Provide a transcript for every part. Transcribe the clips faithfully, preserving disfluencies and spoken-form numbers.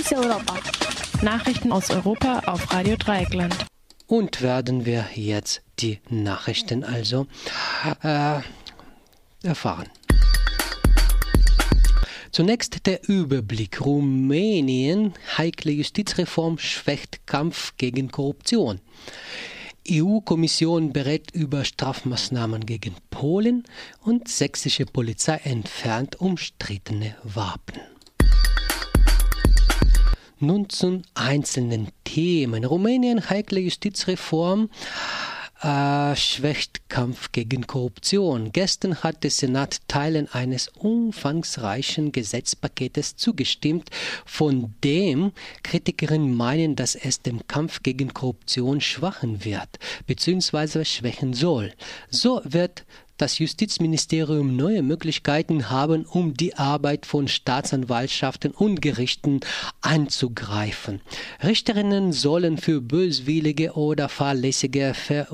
Notiz Europa. Nachrichten aus Europa auf Radio Dreieckland. Und werden wir jetzt die Nachrichten also äh, erfahren. Zunächst der Überblick. Rumänien, heikle Justizreform schwächt Kampf gegen Korruption. E U-Kommission berät über Strafmaßnahmen gegen Polen und sächsische Polizei entfernt umstrittene Waffen. Nun zu einzelnen Themen. Rumänien, heikle Justizreform äh, schwächt Kampf gegen Korruption. Gestern hat der Senat Teilen eines umfangreichen Gesetzpaketes zugestimmt, von dem Kritikerinnen meinen, dass es dem Kampf gegen Korruption schwachen wird bzw. schwächen soll. So wird das Justizministerium neue Möglichkeiten haben, um die Arbeit von Staatsanwaltschaften und Gerichten anzugreifen. Richterinnen sollen für böswillige oder fahrlässige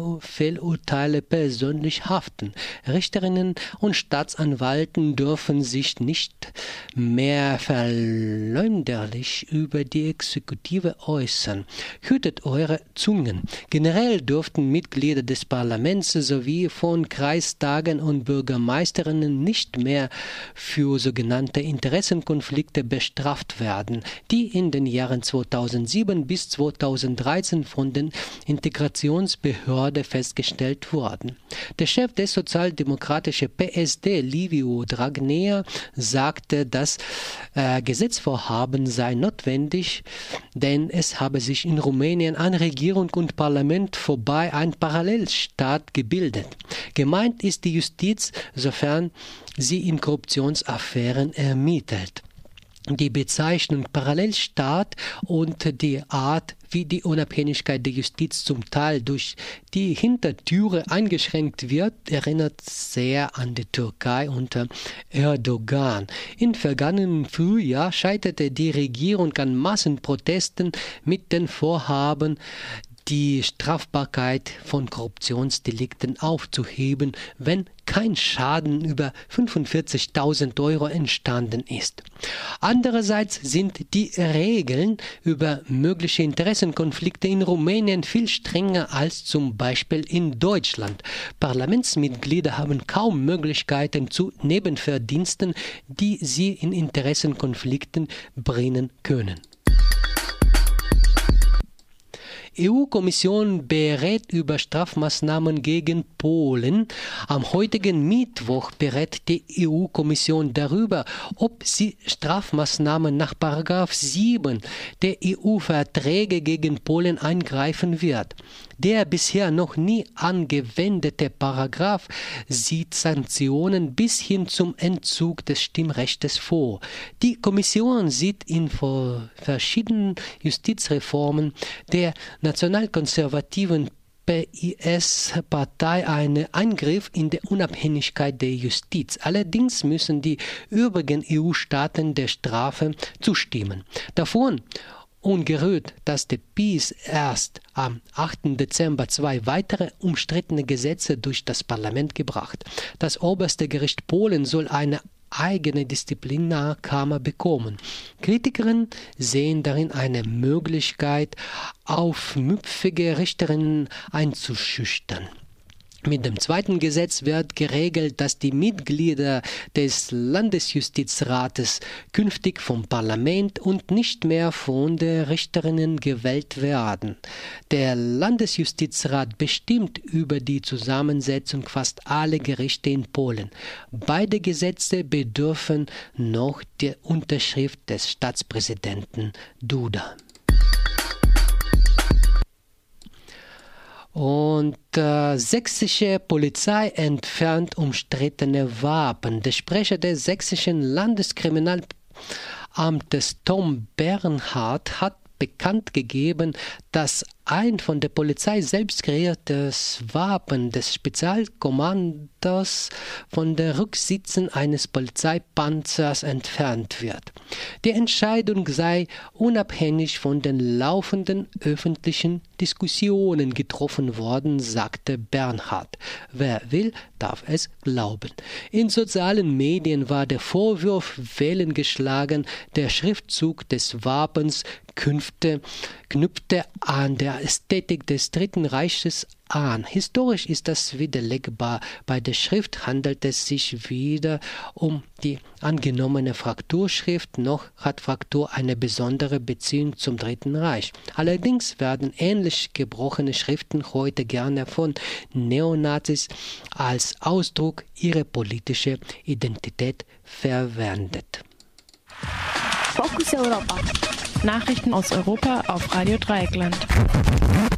Fehlurteile persönlich haften. Richterinnen und Staatsanwalten dürfen sich nicht mehr verleumderlich über die Exekutive äußern. Hütet eure Zungen. Generell dürften Mitglieder des Parlaments sowie von Kreistagen und Bürgermeisterinnen nicht mehr für sogenannte Interessenkonflikte bestraft werden, die in den Jahren zweitausendsieben bis zweitausenddreizehn von den Integrationsbehörde festgestellt wurden. Der Chef des sozialdemokratischen P S D, Liviu Dragnea, sagte, das äh, Gesetzvorhaben sei notwendig, denn es habe sich in Rumänien an Regierung und Parlament vorbei ein Parallelstaat gebildet. Gemeint ist die Justiz, sofern sie in Korruptionsaffären ermittelt. Die Bezeichnung Parallelstaat und die Art, wie die Unabhängigkeit der Justiz zum Teil durch die Hintertüre eingeschränkt wird, erinnert sehr an die Türkei unter Erdogan. Im vergangenen Frühjahr scheiterte die Regierung an Massenprotesten mit den Vorhaben, die Strafbarkeit von Korruptionsdelikten aufzuheben, wenn kein Schaden über fünfundvierzigtausend Euro entstanden ist. Andererseits sind die Regeln über mögliche Interessenkonflikte in Rumänien viel strenger als zum Beispiel in Deutschland. Parlamentsmitglieder haben kaum Möglichkeiten zu Nebenverdiensten, die sie in Interessenkonflikten bringen können. E U-Kommission berät über Strafmaßnahmen gegen Polen. Am heutigen Mittwoch berät die E U-Kommission darüber, ob sie Strafmaßnahmen nach Paragraph sieben der E U-Verträge gegen Polen eingreifen wird. Der bisher noch nie angewendete Paragraph sieht Sanktionen bis hin zum Entzug des Stimmrechts vor. Die Kommission sieht in verschiedenen Justizreformen der nationalkonservativen P I S-Partei einen Eingriff in die Unabhängigkeit der Justiz. Allerdings müssen die übrigen E U-Staaten der Strafe zustimmen. Davon ungerührt, dass der P I S erst am achten Dezember zwei weitere umstrittene Gesetze durch das Parlament gebracht. Das oberste Gericht Polen soll eine eigene Disziplinarkammer bekommen. Kritikerinnen sehen darin eine Möglichkeit, aufmüpfige Richterinnen einzuschüchtern. Mit dem zweiten Gesetz wird geregelt, dass die Mitglieder des Landesjustizrates künftig vom Parlament und nicht mehr von den Richterinnen gewählt werden. Der Landesjustizrat bestimmt über die Zusammensetzung fast aller Gerichte in Polen. Beide Gesetze bedürfen noch der Unterschrift des Staatspräsidenten Duda. Und äh, sächsische Polizei entfernt umstrittene Waffen. Der Sprecher des sächsischen Landeskriminalamtes Tom Bernhard hat bekannt gegeben, dass ein von der Polizei selbst kreiertes Wappen des Spezialkommandos von den Rücksitzen eines Polizeipanzers entfernt wird. Die Entscheidung sei unabhängig von den laufenden öffentlichen Diskussionen getroffen worden, sagte Bernhard. Wer will, darf es glauben. In sozialen Medien war der Vorwurf Wellen geschlagen, der Schriftzug des Wappens knüpfte, knüpfte an der Ästhetik des Dritten Reiches an. Historisch ist das widerlegbar. Bei der Schrift handelt es sich wieder um die angenommene Frakturschrift, noch hat Fraktur eine besondere Beziehung zum Dritten Reich. Allerdings werden ähnlich gebrochene Schriften heute gerne von Neonazis als Ausdruck ihrer politischen Identität verwendet. Fokus Europa. Nachrichten aus Europa auf Radio Dreieckland.